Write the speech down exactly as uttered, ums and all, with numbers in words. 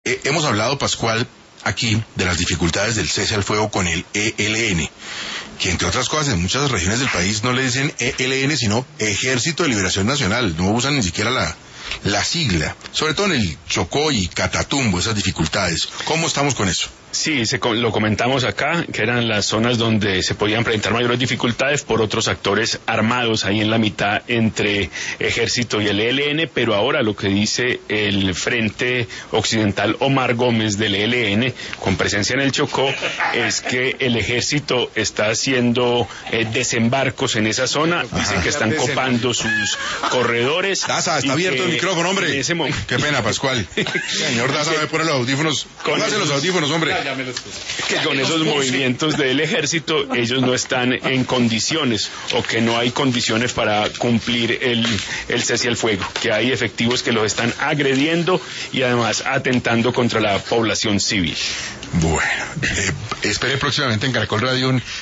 eh, hemos hablado, Pascual, aquí de las dificultades del cese al fuego con el E L N, que entre otras cosas en muchas regiones del país no le dicen E L N sino Ejército de Liberación Nacional, no usan ni siquiera la, la sigla, sobre todo en el Chocó y Catatumbo, esas dificultades. ¿Cómo estamos con eso? Sí, se, lo comentamos acá, que eran las zonas donde se podían presentar mayores dificultades por otros actores armados ahí en la mitad entre Ejército y el E L N, pero ahora lo que dice el Frente Occidental Omar Gómez del E L N, con presencia en el Chocó, es que el Ejército está haciendo eh, desembarcos en esa zona, dicen que están copando sus corredores. Daza, está abierto el micrófono, hombre. Ese mo- Qué pena, Pascual. Señor Daza, me pone los audífonos. Póngase los audífonos, hombre. Que con esos movimientos del ejército ellos no están en condiciones o que no hay condiciones para cumplir el, el cese al fuego, que hay efectivos que los están agrediendo y además atentando contra la población civil. Bueno, eh, espere próximamente en Caracol Radio un